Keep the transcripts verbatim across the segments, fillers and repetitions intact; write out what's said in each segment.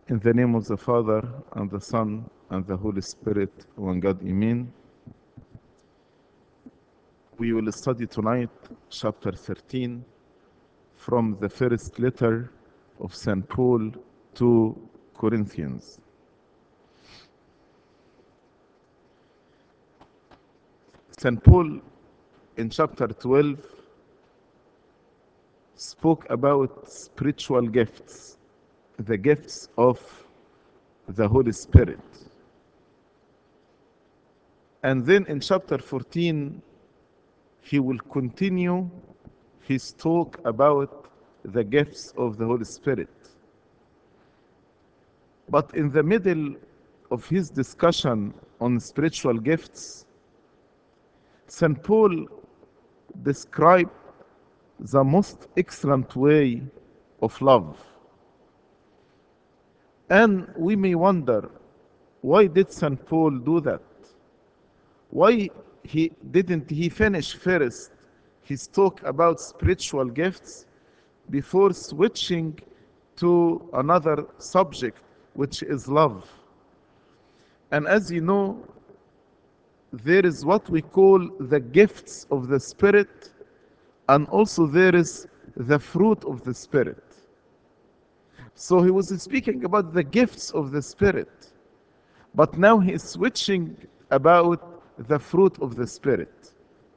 In the name of the Father, and the Son, and the Holy Spirit, one God, Amen. We will study tonight chapter thirteen from the first letter of Saint Paul to Corinthians. Saint Paul in chapter twelve spoke about spiritual gifts, the gifts of the Holy Spirit. And then in chapter fourteen, he will continue his talk about the gifts of the Holy Spirit. But in the middle of his discussion on spiritual gifts, Saint Paul described the most excellent way of love. And we may wonder, why did Saint Paul do that? Why he didn't he finish first his talk about spiritual gifts before switching to another subject, which is love? And as you know, there is what we call the gifts of the Spirit, and also there is the fruit of the Spirit. So he was speaking about the gifts of the Spirit, but now he is switching about the fruit of the Spirit.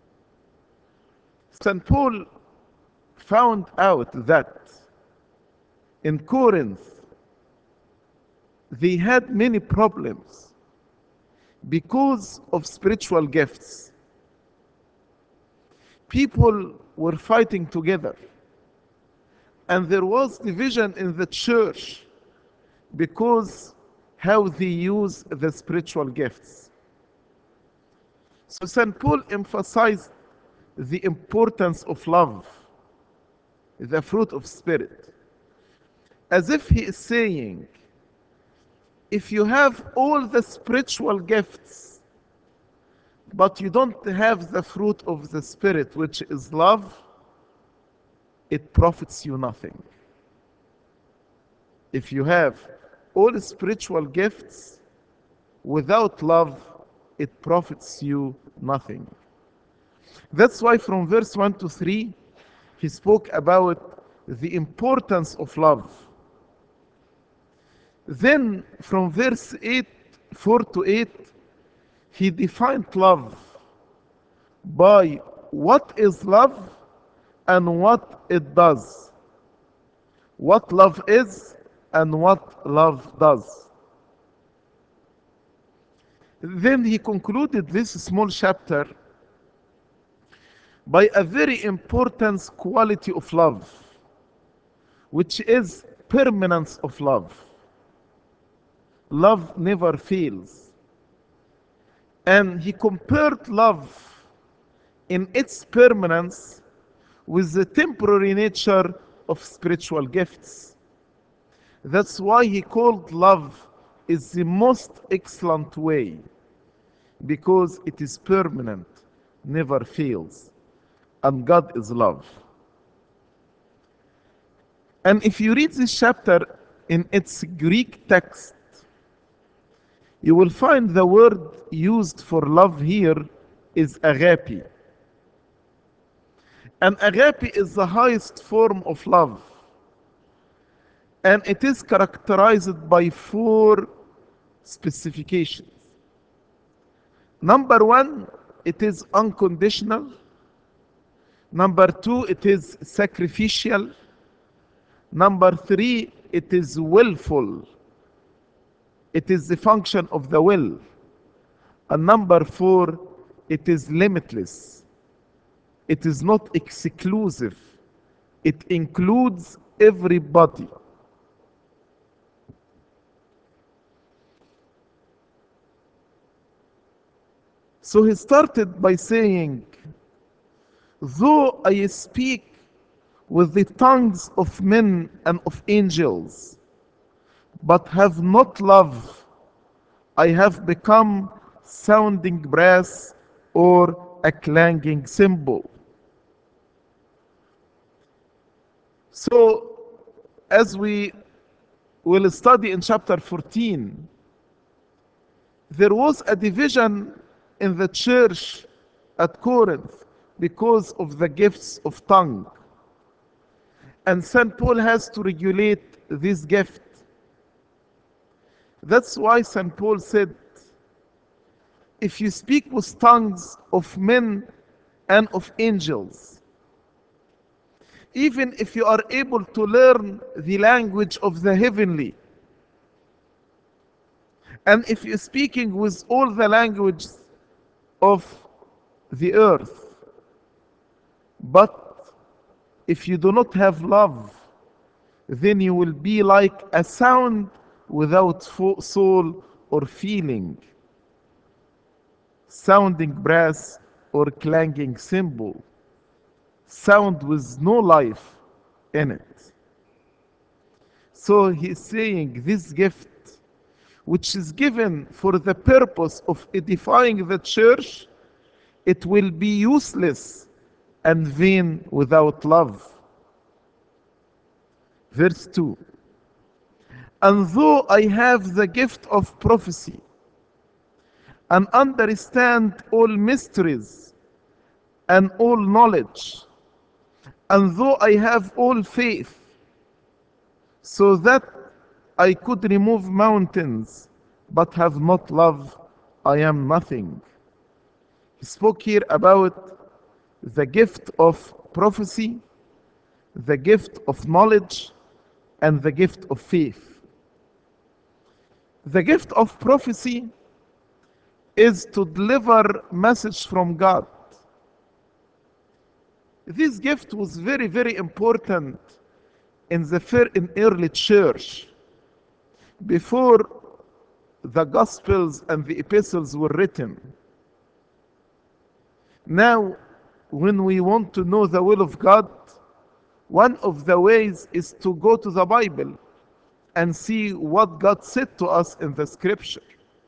Saint Paul found out that in Corinth they had many problems because of spiritual gifts. People were fighting together, and there was division in the church because how they use the spiritual gifts. So Saint Paul emphasized the importance of love, the fruit of Spirit, as if he is saying, if you have all the spiritual gifts, but you don't have the fruit of the Spirit, which is love, it profits you nothing. If you have all spiritual gifts without love, it profits you nothing. That's why from verse one to three, he spoke about the importance of love. Then from verse eight, four to eight, he defined love by what is love and what it does. What love is and what love does. Then he concluded this small chapter by a very important quality of love, which is permanence of love. Love never fails. And he compared love in its permanence with the temporary nature of spiritual gifts. That's why he called love is the most excellent way, because it is permanent, never fails, and God is love. And if you read this chapter in its Greek text, you will find the word used for love here is agape. And agape is the highest form of love. And it is characterized by four specifications. Number one, it is unconditional. Number two, it is sacrificial. Number three, it is willful. It is the function of the will. And number four, it is limitless. It is not exclusive. It includes everybody. So he started by saying, though I speak with the tongues of men and of angels, but have not love, I have become sounding brass or a clanging cymbal. So, as we we'll study in chapter fourteen, there was a division in the church at Corinth because of the gifts of tongue. And Saint Paul has to regulate this gift. That's why Saint Paul said, if you speak with tongues of men and of angels, even if you are able to learn the language of the heavenly, and if you're speaking with all the languages of the earth, but if you do not have love, then you will be like a sound without soul or feeling, sounding brass or clanging cymbal, sound with no life in it. So he's saying this gift, which is given for the purpose of edifying the church, it will be useless and vain without love. Verse two. And though I have the gift of prophecy and understand all mysteries and all knowledge, and though I have all faith, so that I could remove mountains, but have not love, I am nothing. He spoke here about the gift of prophecy, the gift of knowledge, and the gift of faith. The gift of prophecy is to deliver message from God. This gift was very, very important in the fir- in early church. Before the Gospels and the epistles were written. Now, when we want to know the will of God, one of the ways is to go to the Bible and see what God said to us in the scripture.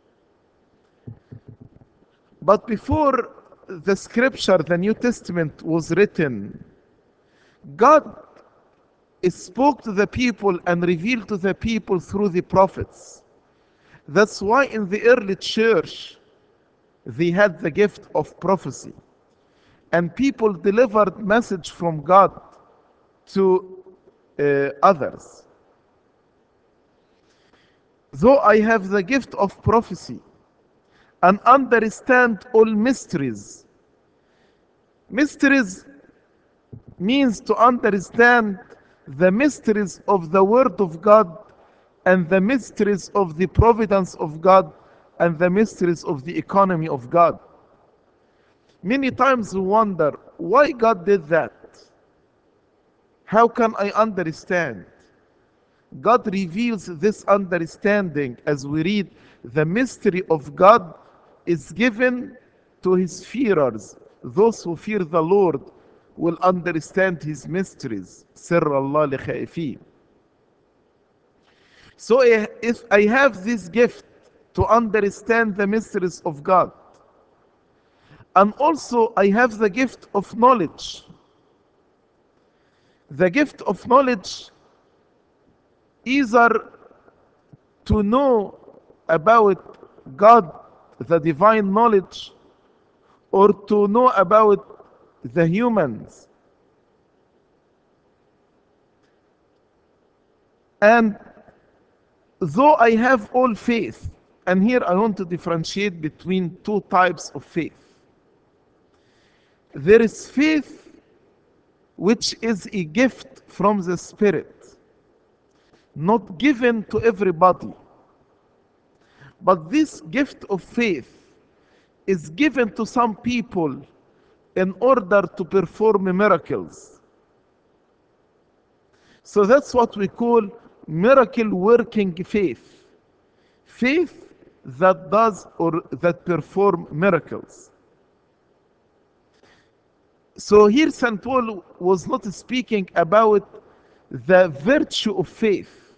But before the scripture, the New Testament, was written, God spoke to the people and revealed to the people through the prophets. That's why in the early church, they had the gift of prophecy. And people delivered message from God to uh, others. Though I have the gift of prophecy and understand all mysteries. Mysteries means to understand the mysteries of the Word of God and the mysteries of the providence of God and the mysteries of the economy of God. Many times we wonder why God did that. How can I understand? God reveals this understanding as we read the mystery of God is given to his fearers. Those who fear the Lord will understand his mysteries. Sirr Allah li khaifin. So if I have this gift to understand the mysteries of God, and also I have the gift of knowledge. The gift of knowledge either to know about God, the divine knowledge, or to know about the humans. And though I have all faith, and here I want to differentiate between two types of faith. There is faith which is a gift from the Spirit, not given to everybody. But this gift of faith is given to some people in order to perform miracles. So that's what we call miracle working faith. Faith that does or that perform miracles. So here Saint Paul was not speaking about the virtue of faith.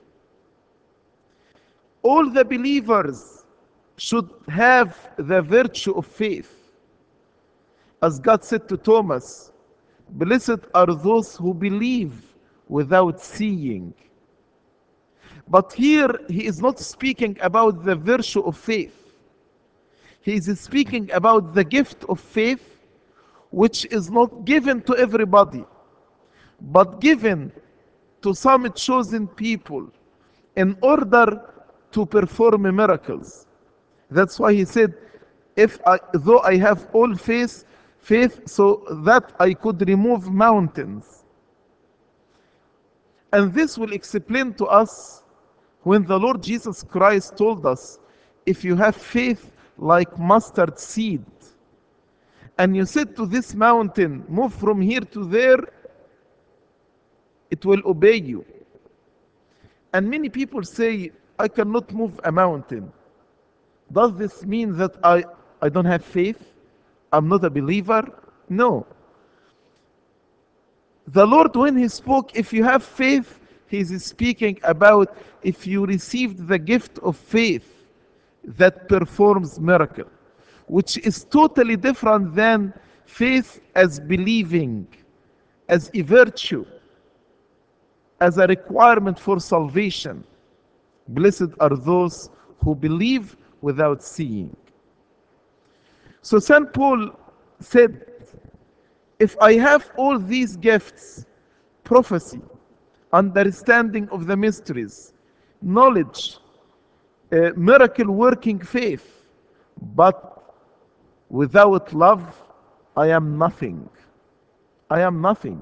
All the believers should have the virtue of faith. As God said to Thomas, blessed are those who believe without seeing. But here he is not speaking about the virtue of faith. He is speaking about the gift of faith, which is not given to everybody, but given to some chosen people in order to perform miracles. That's why he said, if I, though I have all faith, faith so that I could remove mountains. And this will explain to us when the Lord Jesus Christ told us, if you have faith like mustard seed, and you said to this mountain, move from here to there, it will obey you. And many people say, I cannot move a mountain. Does this mean that I, I don't have faith? I'm not a believer? No. The Lord, when He spoke, if you have faith, He's speaking about if you received the gift of faith that performs miracle, which is totally different than faith as believing, as a virtue, as a requirement for salvation. Blessed are those who believe without seeing. So Saint Paul said, if I have all these gifts, prophecy, understanding of the mysteries, knowledge, uh, miracle working faith, but without love, I am nothing. I am nothing.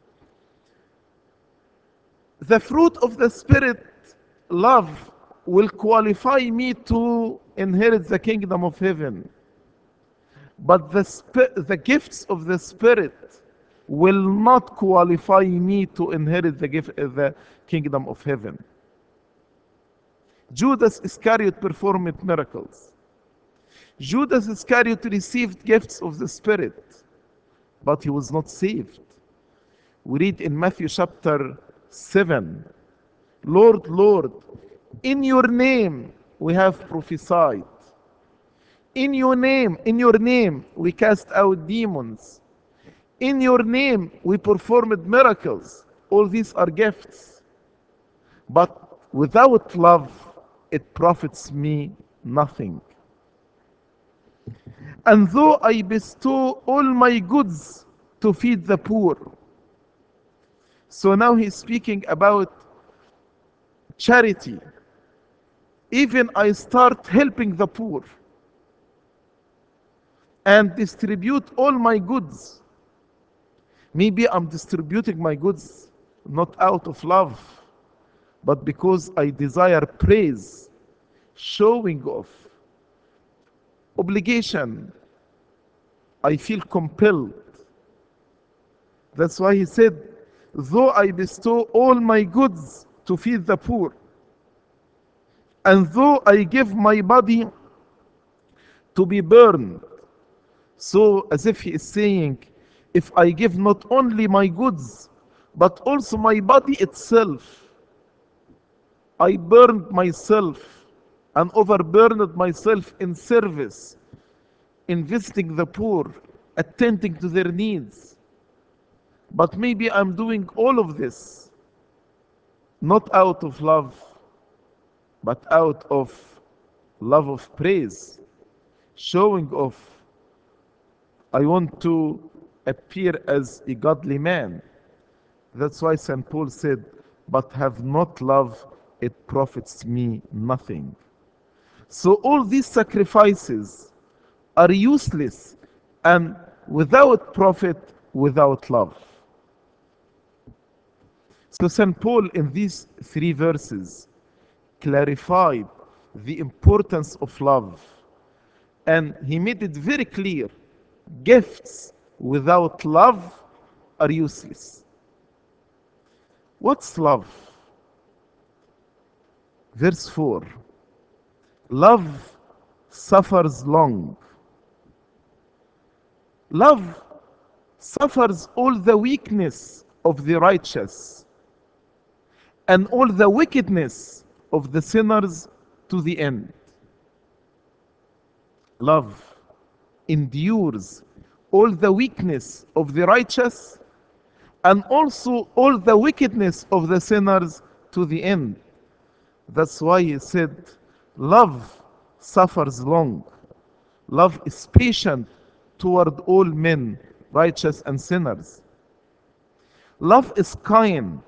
The fruit of the Spirit, love, will qualify me to inherit the kingdom of heaven. But the, sp- the gifts of the Spirit will not qualify me to inherit the, gift, uh, the kingdom of heaven. Judas Iscariot performed miracles. Judas Iscariot received gifts of the Spirit, but he was not saved. We read in Matthew chapter seven, Lord, Lord, in your name we have prophesied. In your name, in your name we cast out demons. In your name we performed miracles. All these are gifts. But without love, it profits me nothing. And though I bestow all my goods to feed the poor. So now he's speaking about charity. Even I start helping the poor and distribute all my goods. Maybe I'm distributing my goods not out of love, but because I desire praise, showing off, obligation. I feel compelled. That's why he said, though I bestow all my goods to feed the poor, and though I give my body to be burned. So as if he is saying, if I give not only my goods, but also my body itself, I burned myself and overburned myself in service, in visiting the poor, attending to their needs. But maybe I'm doing all of this not out of love, but out of love of praise, showing off. I want to appear as a godly man. That's why Saint Paul said, but have not love, it profits me nothing. So all these sacrifices are useless and without profit, without love. So Saint Paul in these three verses clarified the importance of love, and he made it very clear. Gifts without love are useless. What's love? Verse four. Love suffers long. Love suffers all the weakness of the righteous and all the wickedness of the sinners to the end. Love endures all the weakness of the righteous and also all the wickedness of the sinners to the end. That's why he said, love suffers long. Love is patient toward all men, righteous and sinners. Love is kind.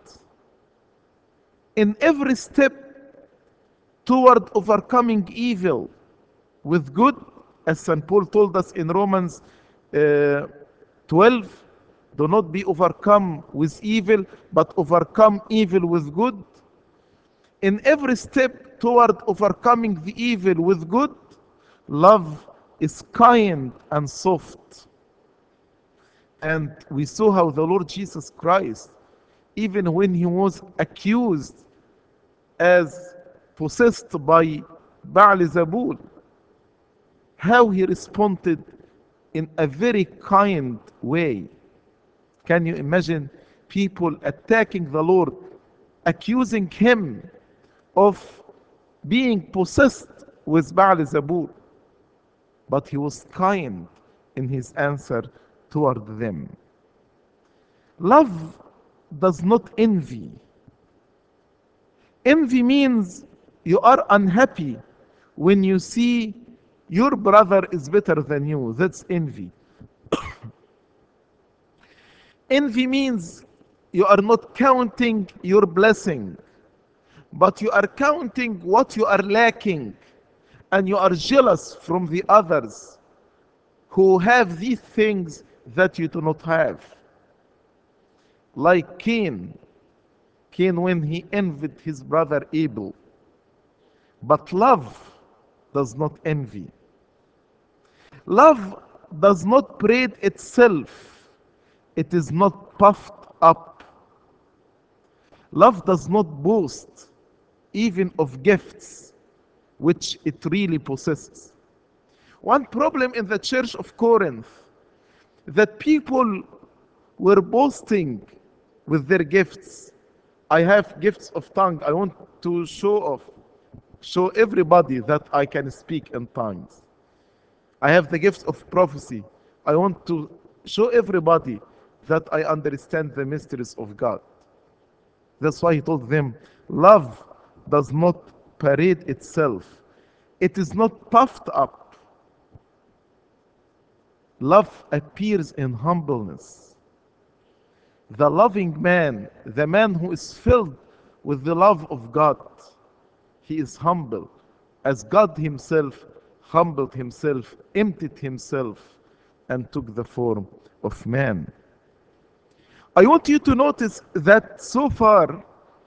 In every step toward overcoming evil with good, as Saint Paul told us in Romans uh, twelve, do not be overcome with evil, but overcome evil with good. In every step toward overcoming the evil with good, love is kind and soft. And we saw how the Lord Jesus Christ, even when he was accused as possessed by Baal Zebul, how he responded in a very kind way. Can you imagine people attacking the Lord, accusing him of being possessed with Baal Zebul? But he was kind in his answer toward them. Love does not envy. Envy means you are unhappy when you see your brother is better than you. That's envy. Envy means you are not counting your blessing, but you are counting what you are lacking, and you are jealous from the others who have these things that you do not have. Like Cain, Cain when he envied his brother Abel. But love does not envy. Love does not parade itself. It is not puffed up. Love does not boast even of gifts which it really possesses. One problem in the church of Corinth, that people were boasting with their gifts. I have gifts of tongue. I want to show off, show everybody that I can speak in tongues. I have the gift of prophecy. I want to show everybody that I understand the mysteries of God. That's why he told them, love does not parade itself. It is not puffed up. Love appears in humbleness. The loving man, the man who is filled with the love of God, he is humble, as God himself humbled himself, emptied himself, and took the form of man. I want you to notice that so far,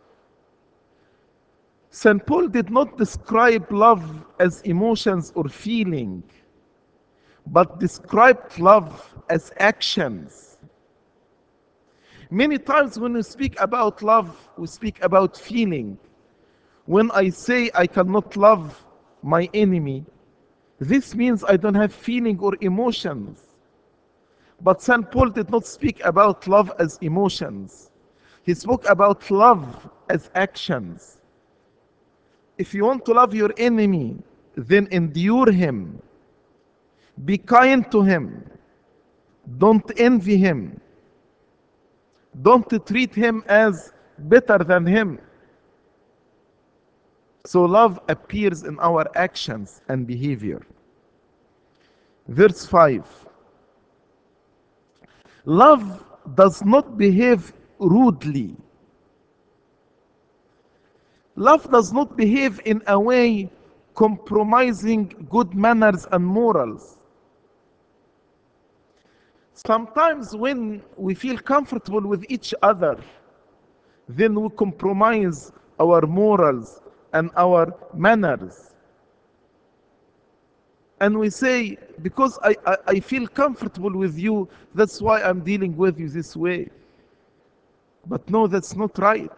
Saint Paul did not describe love as emotions or feeling, but described love as actions. Many times when we speak about love, we speak about feeling. When I say I cannot love my enemy, this means I don't have feeling or emotions. But Saint Paul did not speak about love as emotions. He spoke about love as actions. If you want to love your enemy, then endure him. Be kind to him. Don't envy him. Don't treat him as better than him. So love appears in our actions and behavior. Verse five. Love does not behave rudely. Love does not behave in a way compromising good manners and morals. Sometimes when we feel comfortable with each other, then we compromise our morals and our manners. And we say, because I, I, I feel comfortable with you, that's why I'm dealing with you this way. But no, that's not right.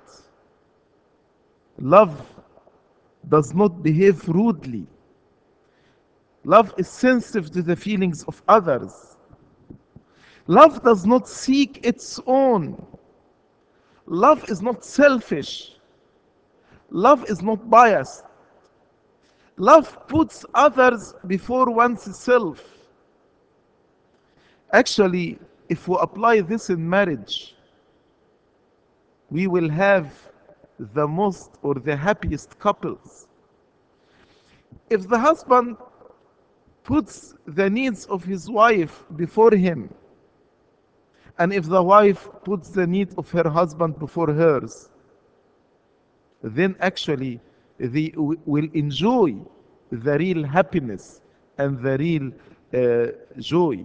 Love does not behave rudely. Love is sensitive to the feelings of others. Love does not seek its own. Love is not selfish. Love is not biased. Love puts others before one's self. Actually, if we apply this in marriage, we will have the most or the happiest couples. If the husband puts the needs of his wife before him, and if the wife puts the need of her husband before hers, then actually they w- will enjoy the real happiness and the real uh, joy.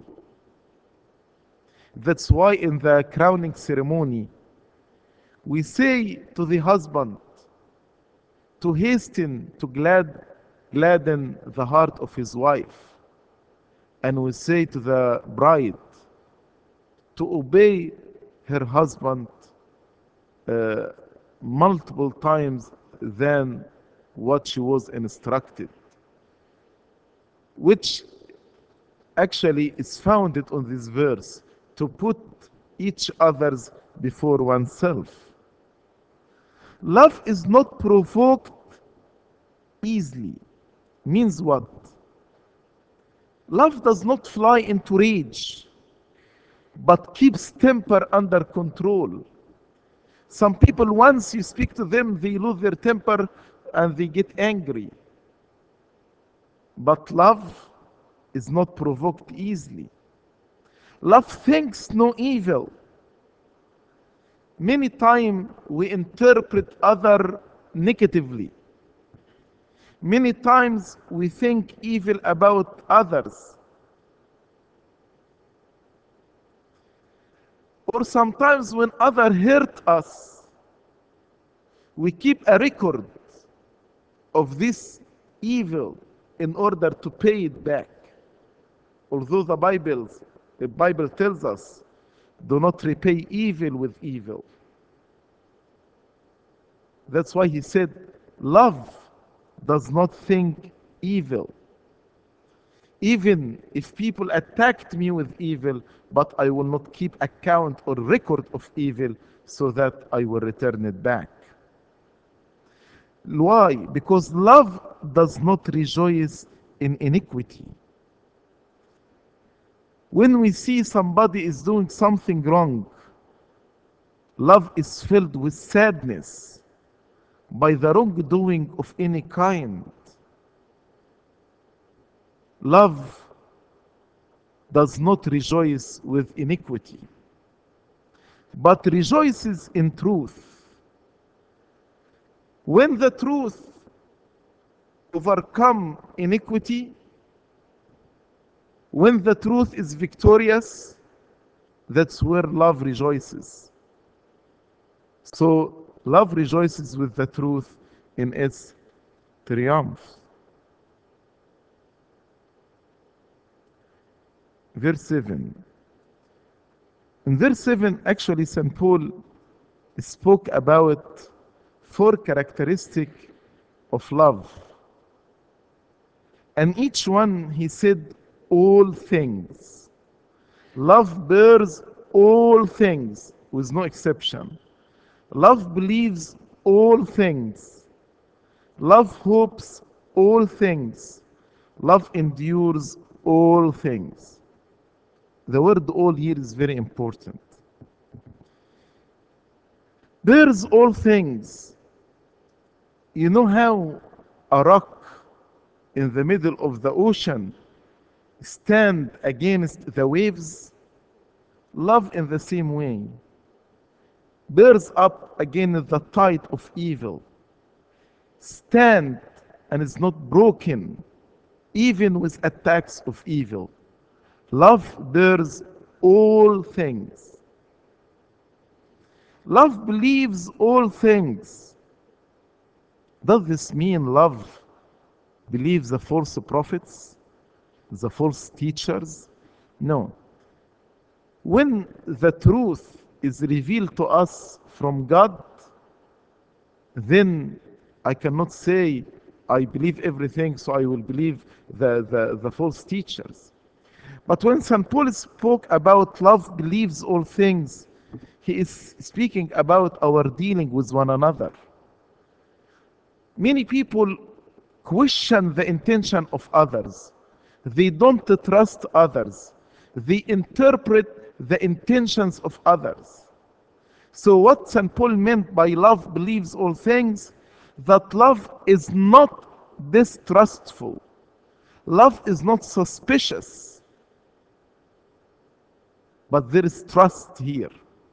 That's why in the crowning ceremony, we say to the husband to hasten to glad, gladden the heart of his wife. And we say to the bride to obey her husband uh, multiple times than what she was instructed, which actually is founded on this verse to put each others before oneself. Love is not provoked easily. Means what? Love does not fly into rage, but keeps temper under control. Some people, once you speak to them, they lose their temper and they get angry. But love is not provoked easily. Love thinks no evil. Many times we interpret other negatively. Many times we think evil about others. Or sometimes when others hurt us, we keep a record of this evil in order to pay it back. Although the Bible, the Bible tells us, do not repay evil with evil. That's why he said, love does not think evil. Even if people attacked me with evil, but I will not keep account or record of evil so that I will return it back. Why? Because love does not rejoice in iniquity. When we see somebody is doing something wrong, love is filled with sadness by the wrongdoing of any kind. Love does not rejoice with iniquity, but rejoices in truth. When the truth overcome iniquity, when the truth is victorious, that's where love rejoices. So love rejoices with the truth in its triumph. Verse seven. In verse seven, actually, Saint Paul spoke about four characteristics of love. And each one, he said, all things. Love bears all things with no exception. Love believes all things. Love hopes all things. Love endures all things. The word all here is very important. Bears all things. You know how a rock in the middle of the ocean stand against the waves? Love in the same way bears up against the tide of evil, stand and is not broken even with attacks of evil. Love bears all things. Love believes all things. Does this mean love believes the false prophets, the false teachers? No. When the truth is revealed to us from God, then I cannot say I believe everything, so I will believe the, the, the false teachers. But when Saint Paul spoke about love believes all things, he is speaking about our dealing with one another. Many people question the intention of others. They don't trust others. They interpret the intentions of others. So what Saint Paul meant by love believes all things, that love is not distrustful. Love is not suspicious, but there is trust here.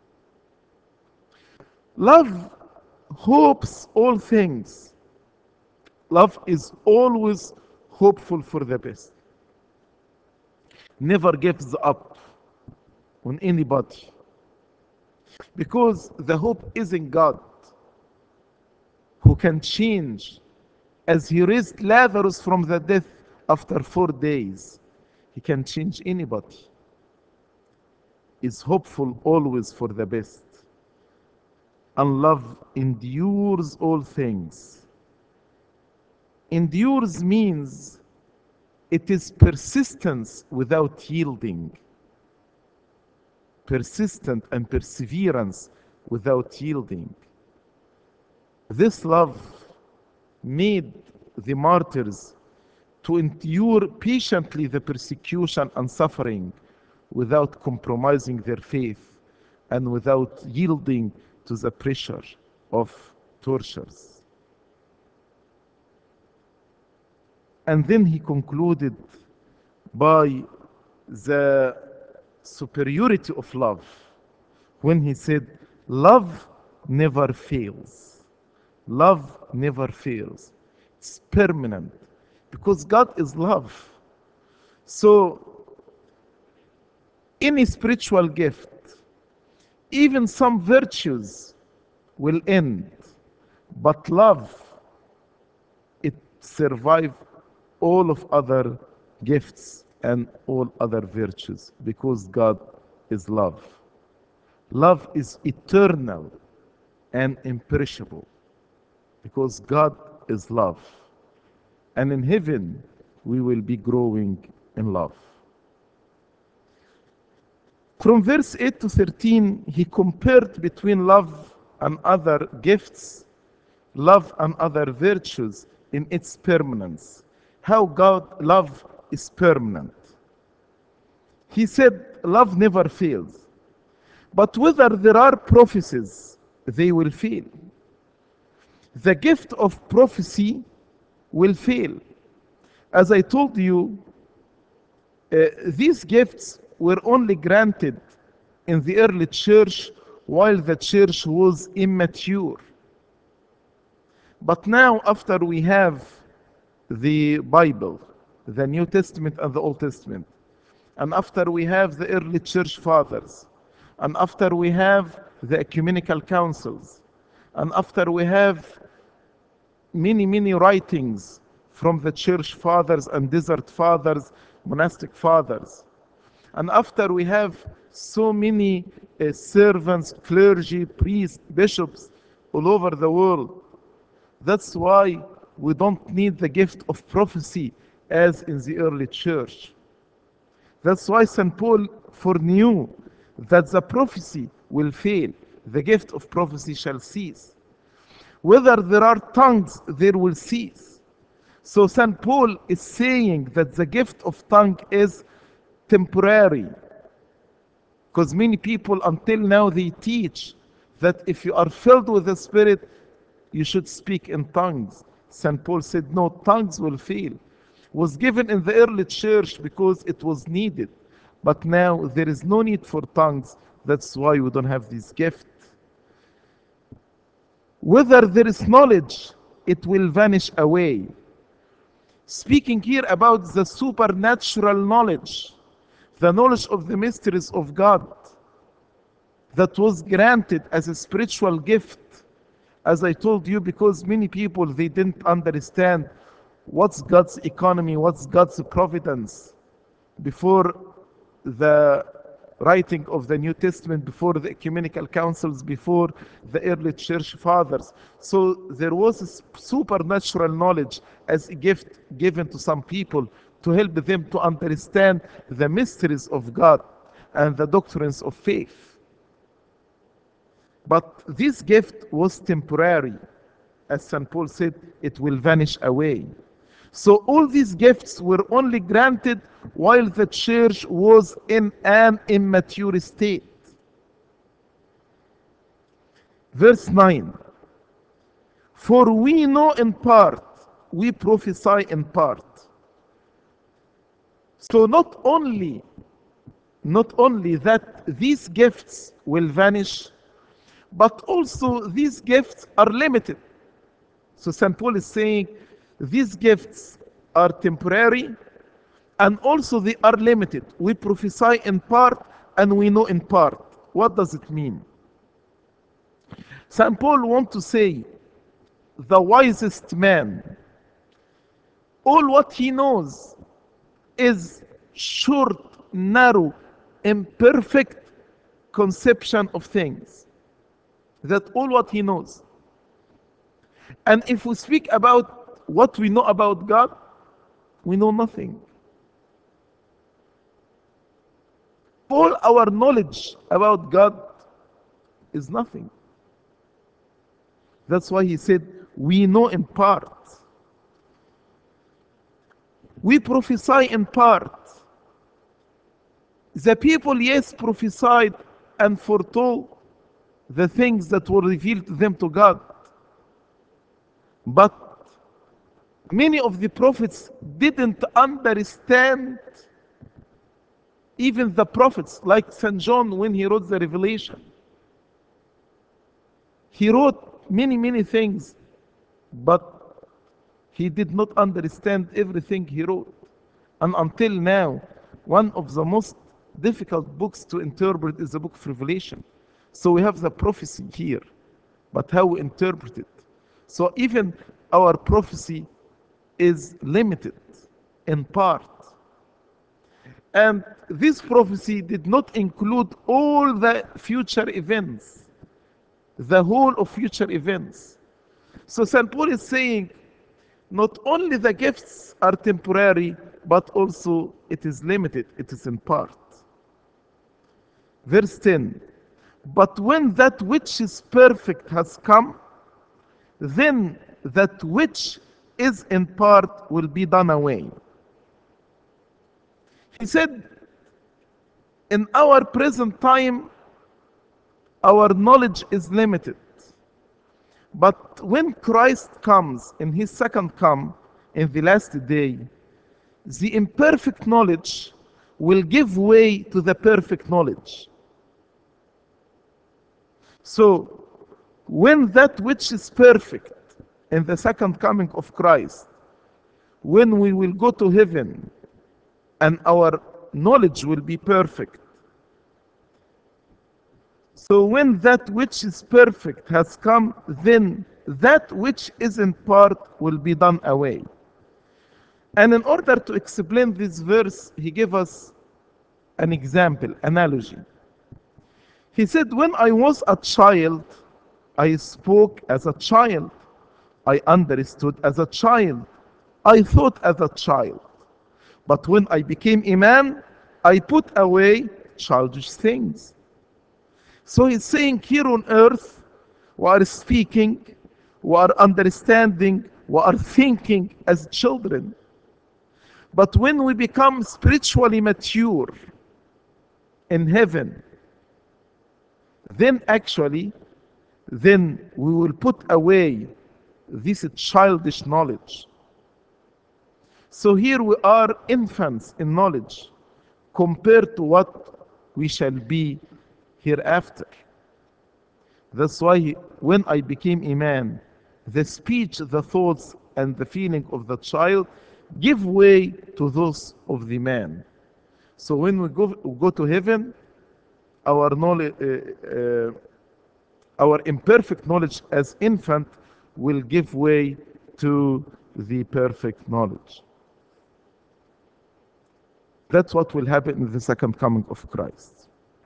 Love hopes all things. Love is always hopeful for the best. Never gives up on anybody. Because the hope is in God, who can change. As he raised Lazarus from the death after four days, he can change anybody. Is hopeful always for the best. And love endures all things. Endures means it is persistence without yielding. Persistent and perseverance without yielding. This love made the martyrs to endure patiently the persecution and suffering without compromising their faith and without yielding to the pressure of tortures. And then he concluded by the superiority of love when he said, love never fails. Love never fails. It's permanent because God is love. So any spiritual gift, even some virtues will end, but love, it survives all of other gifts and all other virtues because God is love. Love is eternal and imperishable because God is love. And in heaven, we will be growing in love. From verse eight to thirteen, he compared between love and other gifts, love and other virtues in its permanence. How God love is permanent. He said, love never fails. But whether there are prophecies, they will fail. The gift of prophecy will fail. As I told you, uh, these gifts were only granted in the early church while the church was immature. But now, after we have the Bible, the New Testament and the Old Testament, and after we have the early church fathers, and after we have the ecumenical councils, and after we have many, many writings from the church fathers and desert fathers, monastic fathers, and after we have so many uh, servants, clergy, priests, bishops all over the world, that's why we don't need the gift of prophecy as in the early church. That's why Saint Paul foreknew that the prophecy will fail. The gift of prophecy shall cease. Whether there are tongues, there will cease. So Saint Paul is saying that the gift of tongue is temporary. Because many people until now they teach that if you are filled with the Spirit, you should speak in tongues. Saint Paul said, no, tongues will fail. Was given in the early church because it was needed. But now there is no need for tongues. That's why we don't have this gift. Whether there is knowledge, it will vanish away. Speaking here about the supernatural knowledge, the knowledge of the mysteries of God that was granted as a spiritual gift. As I told you, because many people, they didn't understand what's God's economy, what's God's providence before the writing of the New Testament, before the ecumenical councils, before the early church fathers. So there was a supernatural knowledge as a gift given to some people to help them to understand the mysteries of God and the doctrines of faith. But this gift was temporary. As Saint Paul said, it will vanish away. So all these gifts were only granted while the church was in an immature state. Verse nine. For we know in part, we prophesy in part. So not only, not only that these gifts will vanish, but also these gifts are limited. So Saint Paul is saying these gifts are temporary and also they are limited. We prophesy in part and we know in part. What does it mean? Saint Paul wants to say the wisest man, all what he knows is short, narrow, imperfect conception of things. That's all what he knows. And if we speak about what we know about God, we know nothing. All our knowledge about God is nothing. That's why he said, we know in part. We prophesy in part. The people, yes, prophesied and foretold the things that were revealed to them to God. But many of the prophets didn't understand, even the prophets, like Saint John when he wrote the Revelation. He wrote many, many things, but he did not understand everything he wrote. And until now, one of the most difficult books to interpret is the book of Revelation. So we have the prophecy here, but how we interpret it. So even our prophecy is limited in part. And this prophecy did not include all the future events, the whole of future events. So Saint Paul is saying, not only the gifts are temporary, but also it is limited, it is in part. Verse ten, but when that which is perfect has come, then that which is in part will be done away. He said, in our present time, our knowledge is limited. But when Christ comes in his second come, in the last day, the imperfect knowledge will give way to the perfect knowledge. So, when that which is perfect in the second coming of Christ, when we will go to heaven and our knowledge will be perfect. So when that which is perfect has come, then that which is in part will be done away. And in order to explain this verse, he gave us an example, analogy. He said, when I was a child, I spoke as a child. I understood as a child. I thought as a child. But when I became a man, I put away childish things. So he's saying here on earth, we are speaking, we are understanding, we are thinking as children. But when we become spiritually mature in heaven, then actually, then we will put away this childish knowledge. So here we are infants in knowledge compared to what we shall be hereafter. That's why he, when I became a man, the speech, the thoughts, and the feeling of the child give way to those of the man. So when we go, we go to heaven, our knowledge, uh, uh, our imperfect knowledge as infant will give way to the perfect knowledge. That's what will happen in the second coming of Christ.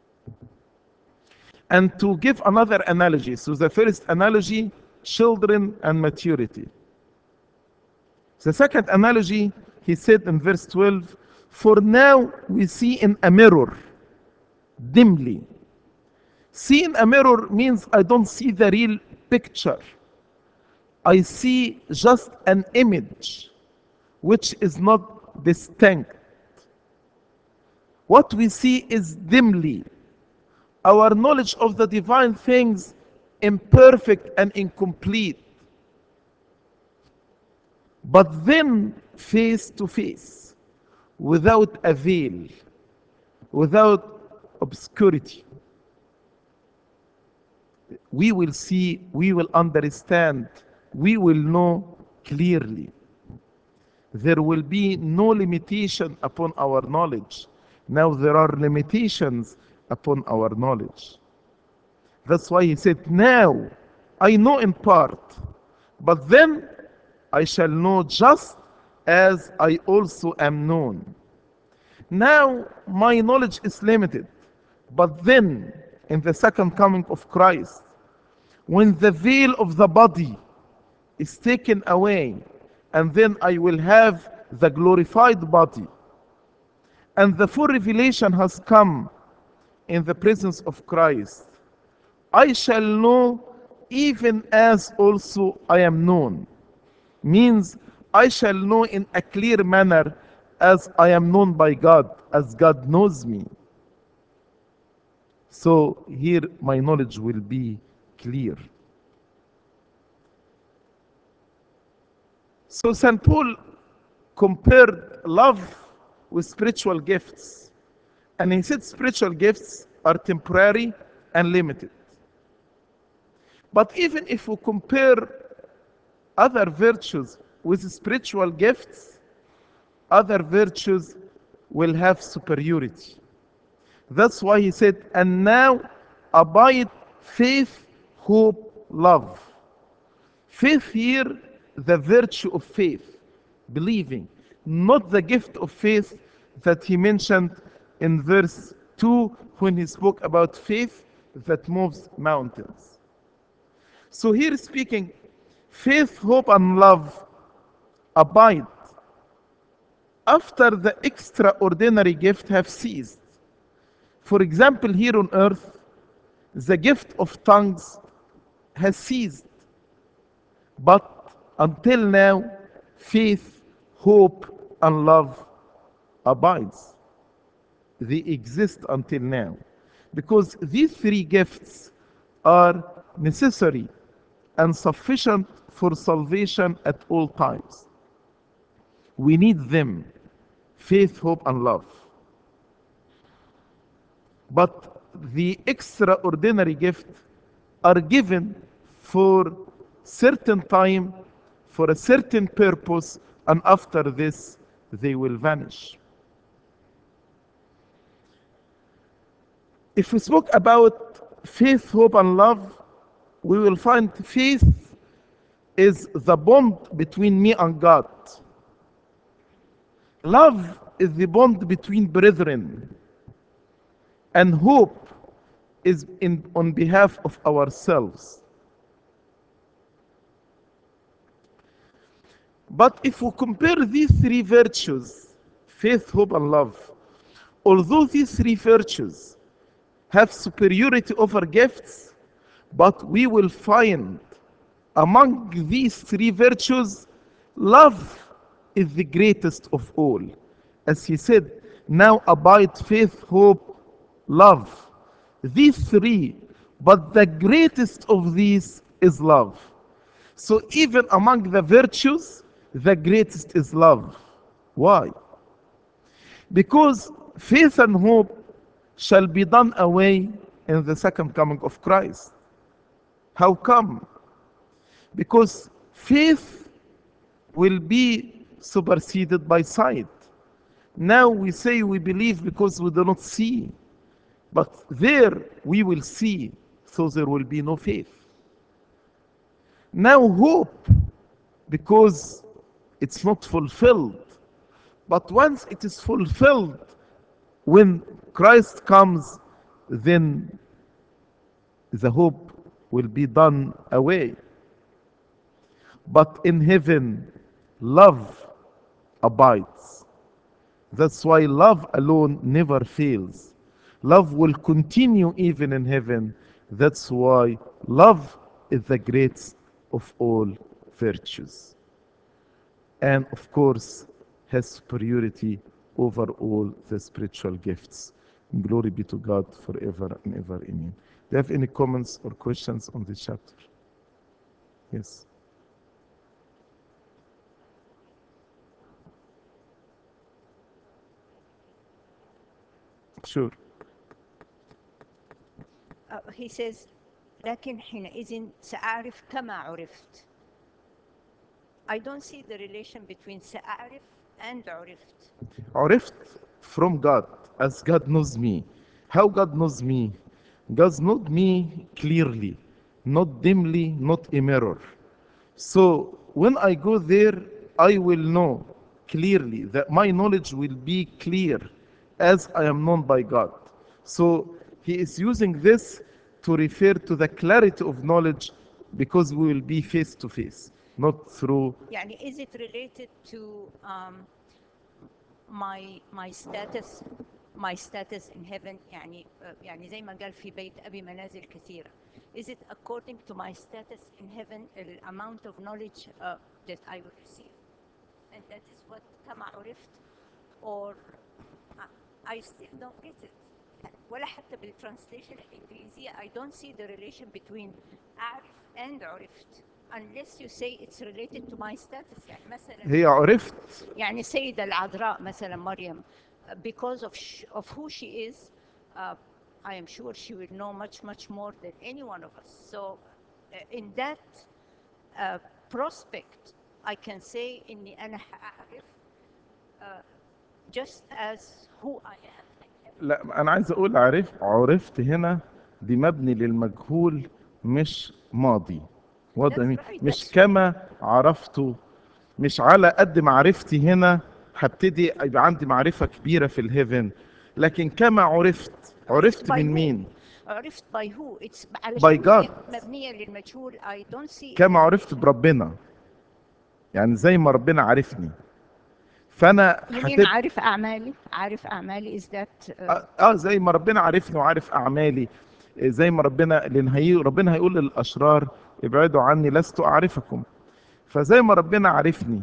And to give another analogy, so the first analogy, children and maturity. The second analogy, he said in verse twelve, for now we see in a mirror, dimly. See in a mirror means I don't see the real picture. I see just an image, which is not distinct. What we see is dimly. Our knowledge of the divine things imperfect and incomplete. But then, face to face, without a veil, without obscurity, we will see, we will understand, we will know clearly. There will be no limitation upon our knowledge. Now there are limitations upon our knowledge. That's why he said, now I know in part, but then I shall know just as I also am known. Now my knowledge is limited, but then in the second coming of Christ, when the veil of the body is taken away, and then I will have the glorified body, and the full revelation has come in the presence of Christ, I shall know even as also I am known. Means I shall know in a clear manner as I am known by God, as God knows me. So here my knowledge will be clear. So Saint Paul compared love with spiritual gifts. And he said spiritual gifts are temporary and limited. But even if we compare other virtues with spiritual gifts, other virtues will have superiority. That's why he said, and now abide faith, hope, love. Faith here, the virtue of faith, believing, not the gift of faith that he mentioned in verse two when he spoke about faith that moves mountains. So here speaking, faith, hope, and love abide after the extraordinary gift have ceased. For example, here on earth, the gift of tongues has ceased. But until now, faith, hope, and love abides. They exist until now. Because these three gifts are necessary and sufficient for salvation at all times. We need them, faith, hope, and love. But the extraordinary gifts are given for certain time, for a certain purpose, and after this they will vanish. If we spoke about faith, hope, and love, we will find faith is the bond between me and God. Love is the bond between brethren. And hope is in, on behalf of ourselves. But if we compare these three virtues, faith, hope, and love, although these three virtues have superiority over gifts, but we will find among these three virtues, love is the greatest of all. As he said, now abide faith, hope, love. These three, but the greatest of these is love. So even among the virtues, the greatest is love. Why? Because faith and hope shall be done away in the second coming of Christ. How come? Because faith will be superseded by sight. Now we say we believe because we do not see. But there we will see, so there will be no faith. Now hope, because it's not fulfilled. But once it is fulfilled, when Christ comes, then the hope will be done away. But in heaven, love abides. That's why love alone never fails. Love will continue even in heaven. That's why love is the greatest of all virtues. And of course, has superiority over all the spiritual gifts. Glory be to God forever and ever. Amen. you have any comments or questions on this chapter? Yes. Sure. Uh, he says لكن حينئذ سأعرف كما عرفت. I don't see the relation between سأعرف and عرفت. عرفت from God, as God knows me. How God knows me? God knows me clearly, not dimly, not a mirror. So when I go there, I will know clearly that my knowledge will be clear as I am known by God. So he is using this to refer to the clarity of knowledge because we will be face to face, not through. يعني is it related to um, my my status my status in heaven يعني uh, يعني زي ما قال في بيت أبي منازل كثيرة. Is it according to my status in heaven the amount of knowledge uh, that I will receive, and that is what كما عرفت, or I, I still don't get it. ولا حتى بالترانسليشن الإنجليزية I don't see the relation between أعرف and عرفت unless you say it's related to my status. يعني مثلا هي عرفت يعني السيدة العذراء مثلا مريم uh, because of sh of who she is, uh, I am sure she will know much much more than any one of us. So uh, in that uh, prospect I can say إني أنا أعرف uh, just as who I am. لا انا عايز اقول عرف عرفت هنا دي مبني للمجهول مش ماضي. وضع That's مين؟ right, مش that's كما عرفته، مش على قد معرفتي هنا هبتدي يبقى عندي معرفة كبيرة في الهيفن، لكن كما عرفت عرفت by من who? مين؟ عرفت by who? It's by علشان God. مبنية للمجهول. I don't see كما إن- عرفت بربنا، يعني زي ما ربنا عارفني فانا You mean هتبقى عارف أعمالي؟ عارف أعمالي is that uh, اه آه، زي ما ربنا عارفني وعارف اعمالي، آه، زي ما ربنا لان هي ربنا هيقول للاشرار ابعدوا عني لست اعرفكم. فزي ما ربنا عارفني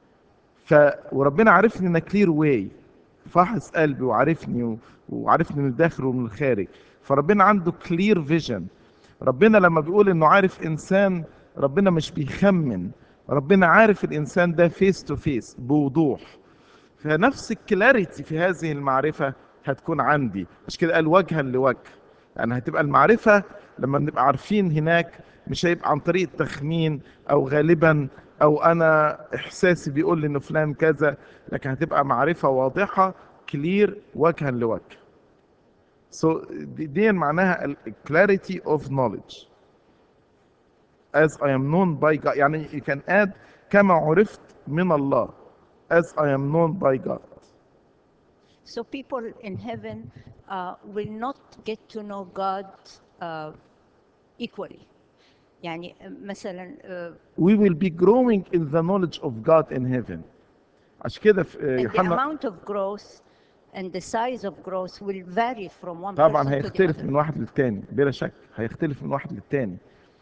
ف وربنا عارفني ان كلير واي، فاحص قلبي وعارفني و... وعارفني من الداخل ومن الخارج، فربنا عنده كلير فيجن. ربنا لما بيقول انه عارف انسان، ربنا مش بيخمن، ربنا عارف الانسان ده فيس تو فيس بوضوح. فنفس الكلاريتي في هذه المعرفة هتكون عندي، مش كده قال وجها لوجه، يعني هتبقى المعرفة لما بنبقى عارفين هناك مش هيبقى عن طريق التخمين او غالبا او انا احساسي بيقول لي انه فلان كذا، لكن هتبقى معرفة واضحة كلير وجها لوجه. So دي, دي معناها ال clarity of knowledge as I am known by God. يعني you can add كما عرفت من الله as I am known by God. so people in heaven uh, will not get to know God uh, equally. يعني مثلا uh, We will be growing in the knowledge of God in heaven. عشان كده في and the يوحنا amount of growth and the size of growth will vary from one طبعا person to the هيختلف other. من واحد للتاني بلا شك، هيختلف من واحد للتاني.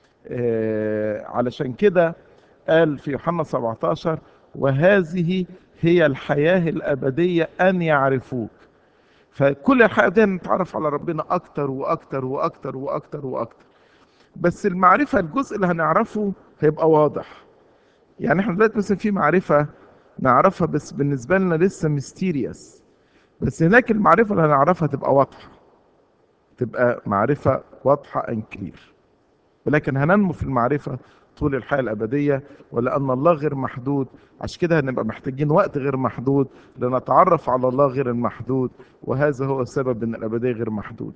آه علشان كده قال في يوحنا سبعتاشر وهذه هي الحياة الأبدية أن يعرفوك. فكل الحياة دي نتعرف على ربنا أكتر وأكتر وأكتر وأكتر وأكتر، بس المعرفة الجزء اللي هنعرفه هيبقى واضح. يعني احنا دلوقتي مثلا في معرفة نعرفها بس بالنسبة لنا لسه ميستيريوس، بس هناك المعرفة اللي هنعرفها تبقى واضحة، تبقى معرفة واضحة ان كلير. ولكن هننمو في المعرفة طول الحياة الأبدية، ولأن الله غير محدود عشان كده هنبقى محتاجين وقت غير محدود لنتعرف على الله غير المحدود، وهذا هو السبب ان الأبدية غير محدودة.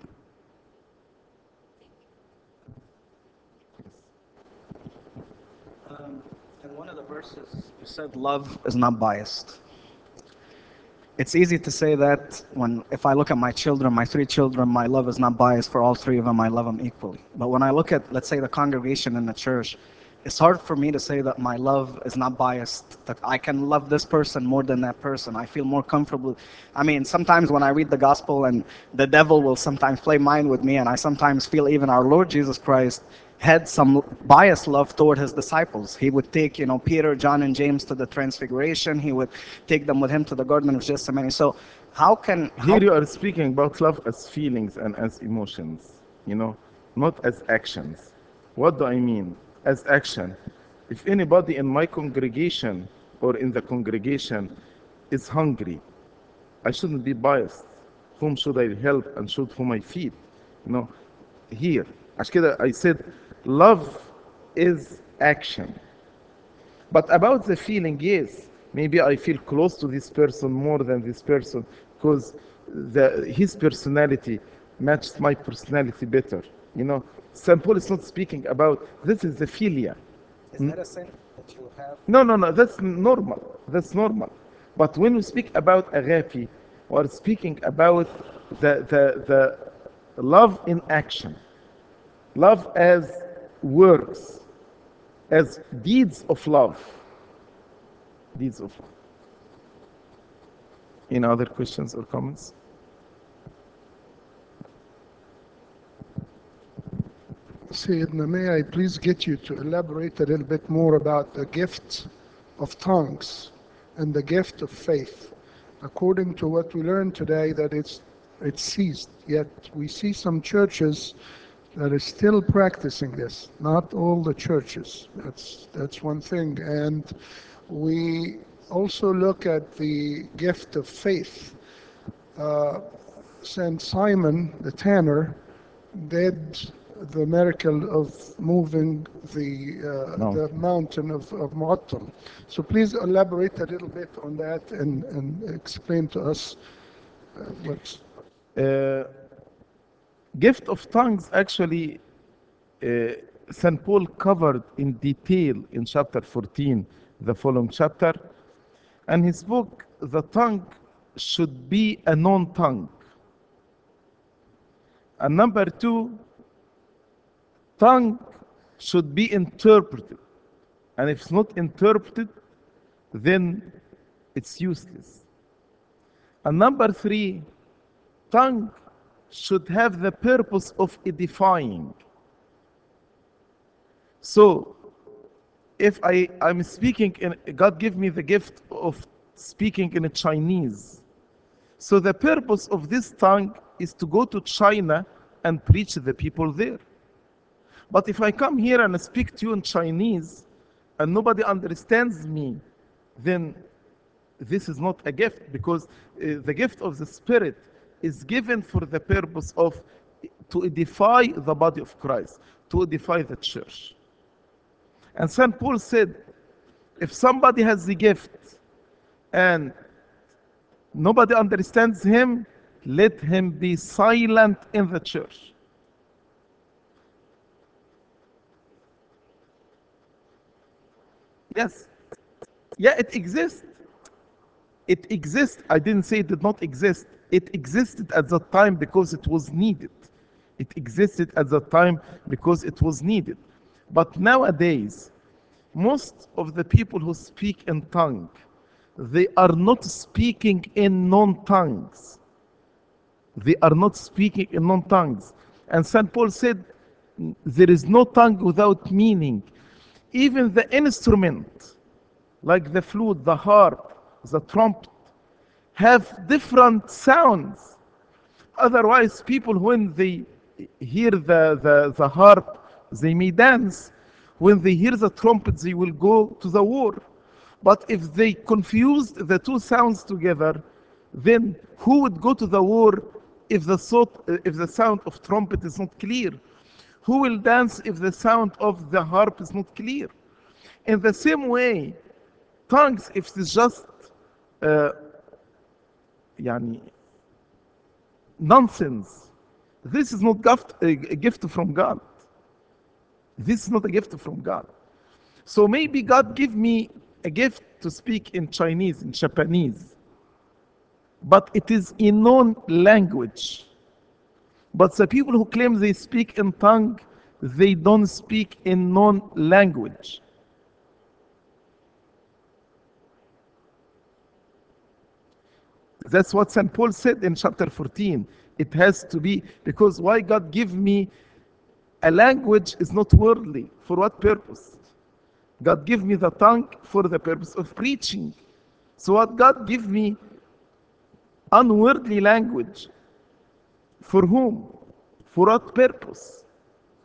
Um, in one of the verses, you said love is not biased. It's easy to say that when, if I look at my children, my three children, my love is not biased for all three of them. I love them equally. But when I look at, let's say, the congregation in the church, it's hard for me to say that my love is not biased. That I can love this person more than that person. I feel more comfortable. I mean, sometimes when I read the gospel, and the devil will sometimes play mind with me, and I sometimes feel even our Lord Jesus Christ had some biased love toward his disciples. He would take, you know, Peter, John, and James to the Transfiguration. He would take them with him to the Garden of Gethsemane. So, how can how Here you are speaking about love as feelings and as emotions, you know. not as actions. What do I mean? As action. If anybody in my congregation or in the congregation is hungry, I shouldn't be biased. Whom should I help and should whom I feed? You know, here. عشان كده I said love is action. But about the feeling, yes, maybe I feel close to this person more than this person because the, his personality matches my personality better. You know, Saint Paul is not speaking about this is the philia. Is that a sin that you have? No, no, no, that's normal. That's normal. But when we speak about agape, we're speaking about the, the, the love in action, love as works, as deeds of love. Deeds of love. Any other questions or comments? Sayyidina, may I please get you to elaborate a little bit more about the gift of tongues and the gift of faith? According to what we learned today, that it's it's ceased. Yet we see some churches that are still practicing this. Not all the churches. That's that's one thing. And we also look at the gift of faith. Uh, Saint Simon the tanner did the miracle of moving the uh, No. the mountain of, of Mu'attal. So please elaborate a little bit on that and, and explain to us uh, what's Uh, gift of tongues actually uh, Saint Paul covered in detail in chapter fourteen, the following chapter, and he spoke the tongue should be a known tongue. And number two, tongue should be interpreted. And if it's not interpreted, then it's useless. And number three, tongue should have the purpose of edifying. So, if I, I'm speaking in, God give me the gift of speaking in Chinese. So the purpose of this tongue is to go to China and preach to the people there. But if I come here and speak to you in Chinese and nobody understands me, then this is not a gift because uh, the gift of the Spirit is given for the purpose of to edify the body of Christ, to edify the church. And Saint Paul said, if somebody has the gift and nobody understands him, let him be silent in the church. Yes. Yeah, it exists. It exists. I didn't say it did not exist. It existed at that time because it was needed. It existed at that time because it was needed. But nowadays, most of the people who speak in tongue, they are not speaking in known tongues. They are not speaking in known tongues. And Saint Paul said, there is no tongue without meaning. Even the instrument, like the flute, the harp, the trumpet, have different sounds. Otherwise, people, when they hear the, the, the harp, they may dance. When they hear the trumpet, they will go to the war. But if they confused the two sounds together, then who would go to the war if the, thought, if the sound of trumpet is not clear? Who will dance if the sound of the harp is not clear? In the same way, tongues, if it's just uh, يعني, nonsense, this is not gift, a gift from God. This is not a gift from God. So maybe God give me a gift to speak in Chinese, in Japanese, but it is a known language. But the people who claim they speak in tongue, they don't speak in known language. That's what Saint Paul said in chapter fourteen. It has to be, because why God give me a language is not worldly. For what purpose? God give me the tongue for the purpose of preaching. So what God give me unworldly language, for whom? For what purpose?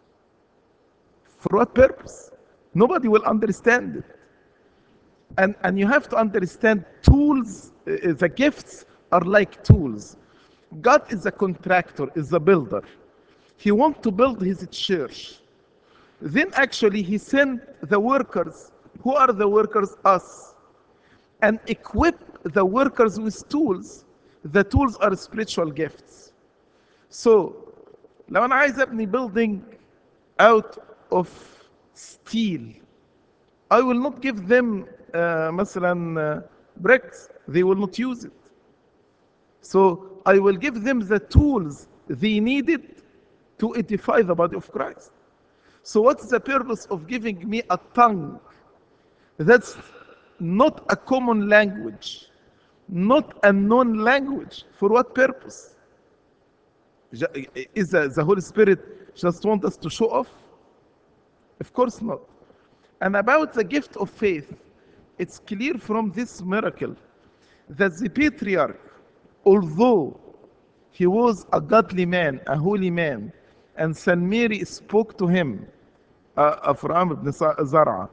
For what purpose? Nobody will understand it. And, and you have to understand tools, uh, the gifts are like tools. God is a contractor, is a builder. He wants to build his church. Then actually he sent the workers. Who are the workers? Us. And equip the workers with tools. The tools are spiritual gifts. So لو أنا عايز أبني building out of steel, I will not give them uh, مثلا uh, bricks. They will not use it. So I will give them the tools they needed to edify the body of Christ. So what's the purpose of giving me a tongue that's not a common language, not a known language? For what purpose? Ju- Is the, the Holy Spirit just want us to show off? Of course not. And about the gift of faith, it's clear from this miracle that the patriarch, although he was a godly man, a holy man, and Saint Mary spoke to him, uh, Avraham ibn Zara,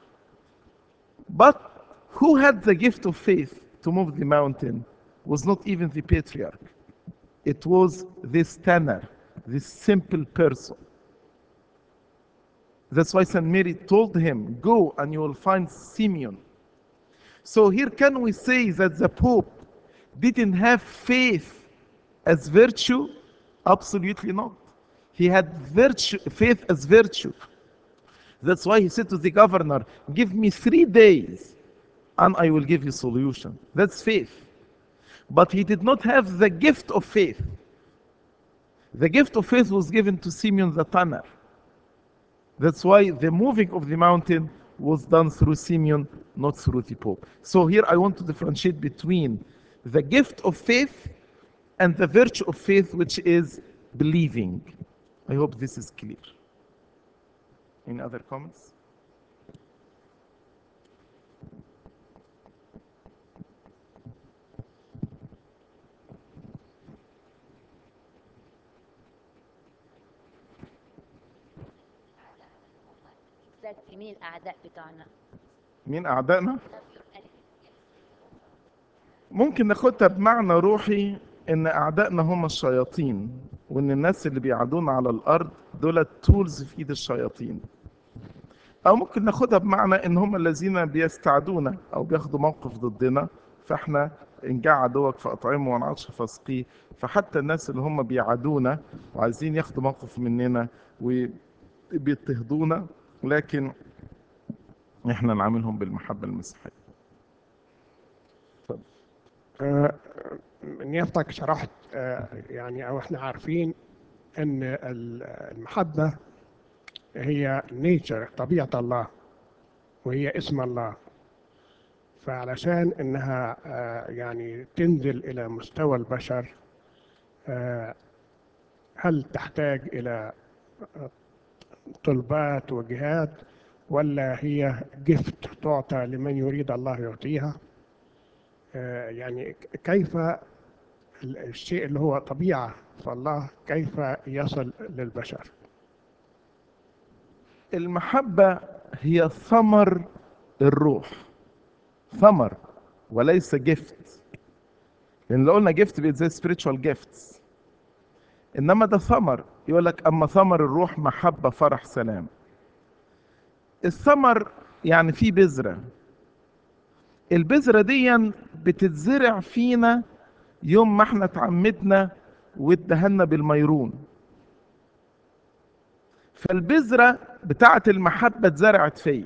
but who had the gift of faith to move the mountain was not even the patriarch. It was this tanner, this simple person. That's why Saint Mary told him, go and you will find Simeon. So here can we say that the Pope didn't have faith as virtue? Absolutely not. He had virtue, faith as virtue. That's why he said to the governor, give me three days and I will give you solution. That's faith. But he did not have the gift of faith. The gift of faith was given to Simeon the tanner. That's why the moving of the mountain was done through Simeon, not through the Pope. So here I want to differentiate between the gift of faith and the virtue of faith, which is believing. I hope this is clear. Any other comments? exactly مين الأعداء بتوعنا؟ مين أعدائنا؟ ممكن ناخدها بمعنى روحي ان اعدائنا هم الشياطين، وان الناس اللي بيعادونا على الارض دول تولز في ايد الشياطين. او ممكن ناخدها بمعنى ان هم الذين بيستعدونا او بياخدوا موقف ضدنا، فاحنا ان جاء عدوك فاطعمه وان عطش فاسقيه. فحتى الناس اللي هم بيعادونا وعايزين ياخدوا موقف مننا وبيضطهدونا، لكن احنا نعاملهم بالمحبه المسيحيه. اتفضل. آه، نيابتك شرحت آه، يعني او احنا عارفين ان ال- المحبة هي نيتشر، طبيعة الله، وهي اسم الله. فعلشان انها آه، يعني تنزل الى مستوى البشر، آه، هل تحتاج الى طلبات وجهاد، ولا هي جفت تعطى لمن يريد الله يعطيها؟ آه، يعني كيف الشيء اللي هو طبيعة فالله كيف يصل للبشر؟ المحبة هي ثمر الروح، ثمر وليس جفت. لأن لو قلنا جفت بقت زي spiritual gifts، إنما ده ثمر. يقول لك أما ثمر الروح محبة فرح سلام. الثمر يعني فيه بذرة، البذرة دي بتتزرع فينا يوم ما احنا اتعمدنا واتدهنا بالميرون. فالبذرة بتاعت المحبة اتزرعت فيا،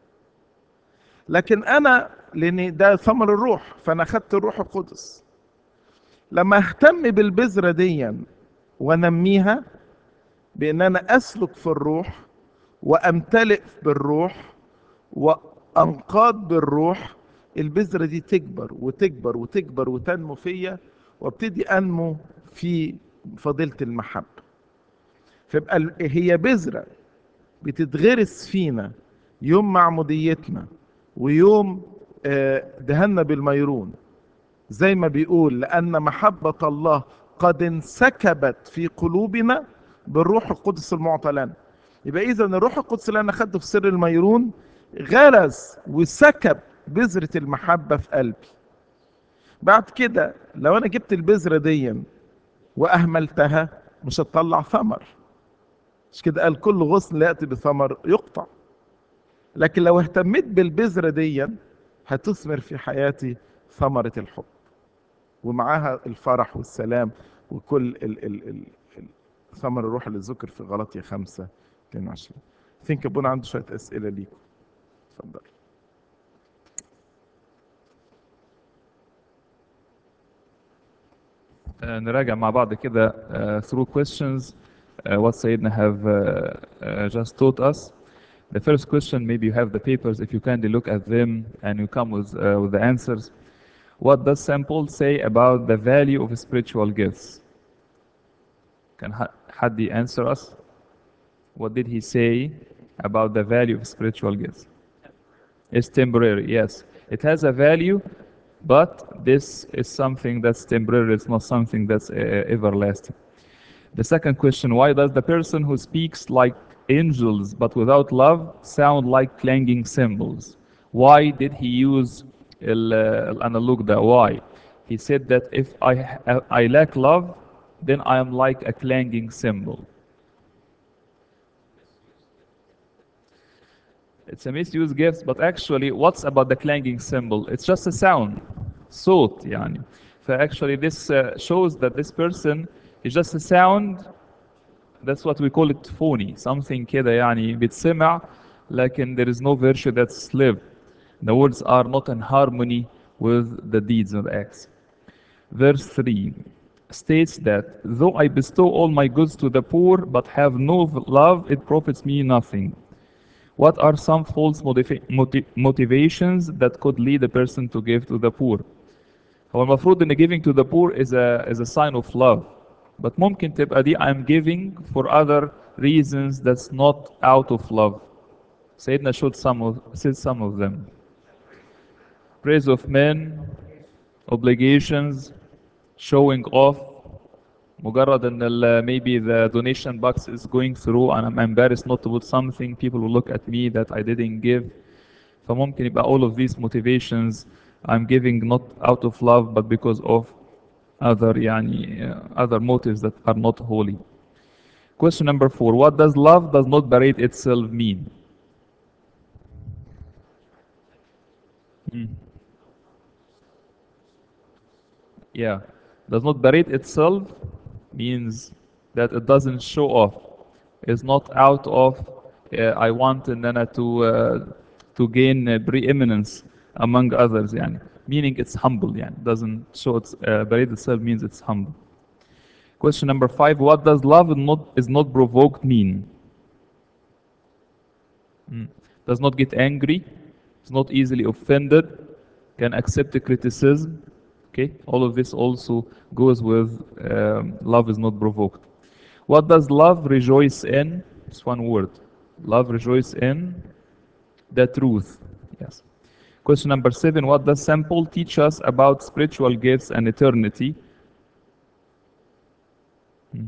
لكن انا لان ده ثمر الروح فانا خدت الروح القدس. لما اهتم بالبذرة دي وانميها بان انا اسلك في الروح وامتلئ بالروح وانقاد بالروح، البذرة دي تكبر وتكبر وتكبر وتنمو فيا، وابتدي انمو في فضيلة المحبة. فيبقى ال- هي بذرة بتتغرس فينا يوم معموديتنا ويوم آه، دهنا بالميرون. زي ما بيقول لأن محبة الله قد انسكبت في قلوبنا بالروح القدس المعطى لنا. يبقى إذا الروح القدس اللي أنا خدته في سر الميرون غرس وسكب بذرة المحبة في قلبي. بعد كده لو أنا جبت البذرة دي وأهملتها مش هتطلع ثمر. مش كده قال كل غصن لا يأتي بثمر يقطع. لكن لو اهتميت بالبذرة دي هتثمر في حياتي ثمرة الحب ومعاها الفرح والسلام وكل ال ال ال ال ثمر الروح اللي ذكر في غلطية خمسة اتنين وعشرين. ثينك ابونا عنده شوية أسئلة ليكم. اتفضل. آه، نراجع مع بعض كده uh, through questions uh, what Sayyidina have uh, uh, just taught us. The first question, maybe you have the papers, if you kindly look at them and you come with, uh, with the answers. What does Saint Paul say about the value of spiritual gifts? Can Ha- Hadi answer us? What did he say about the value of spiritual gifts? It's temporary, yes. It has a value, but this is something that's temporary, it's not something that's uh, everlasting. The second question, why does the person who speaks like angels but without love sound like clanging cymbals? Why did he use الأنالوج ده? Why? He said that if I, I lack love, then I am like a clanging cymbal. It's a misused gift, but actually, what's about the clanging cymbal? It's just a sound, صوت يعني. So actually, this uh, shows that this person is just a sound. That's what we call it phony. Something كده يعني بيتسمع, لكن there is no virtue that's lived. The words are not in harmony with the deeds and acts. Verse three states that though I bestow all my goods to the poor, but have no love, it profits me nothing. What are some false motiva- motiv- motivations that could lead a person to give to the poor? هو المفروض ان giving to the poor is a is a sign of love. But ممكن تبقى دي I'm giving for other reasons that's not out of love. سيدنا showed some of said some of them. Praise of men, obligations, showing off. مجرد ان ال- maybe the donation box is going through and I'm embarrassed not to put something, people will look at me that I didn't give. فممكن يبقى all of these motivations I'm giving not out of love but because of other يعني uh, other motives that are not holy. Question number four, what does love does not parade itself mean? Mm. Yeah, does not parade itself means that it doesn't show off. It's not out of uh, I want ان انا to uh, to gain uh, preeminence among others يعني. Meaning it's humble يعني. Doesn't show its uh, parade itself means it's humble. Question number five, what does love not is not provoked mean? Mm. Does not get angry, is not easily offended, can accept a criticism. Okay, all of this also goes with um, love is not provoked. What does love rejoice in? It's one word. Love rejoice in the truth. Yes. Question number seven, what does Saint Paul teach us about spiritual gifts and eternity? Hmm.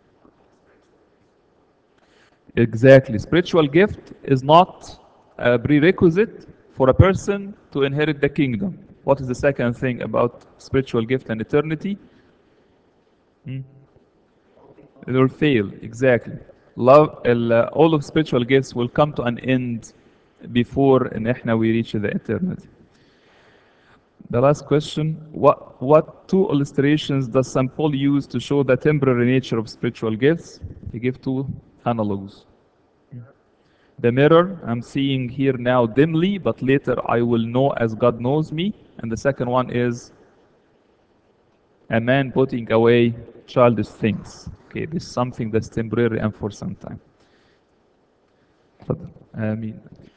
Exactly. Spiritual gift is not a prerequisite for a person to inherit the kingdom. What is the second thing about spiritual gift and eternity? Hmm? It will fail. Exactly. Love, ال- all of spiritual gifts will come to an end before ان احنا we reach the eternity. The last question, what, what two illustrations does Saint Paul use to show the temporary nature of spiritual gifts? He gave two analogs. The mirror, I'm seeing here now dimly, but later I will know as God knows me. And the second one is a man putting away childish things. Okay, this is something that's temporary and for some time. تفضل. آمين.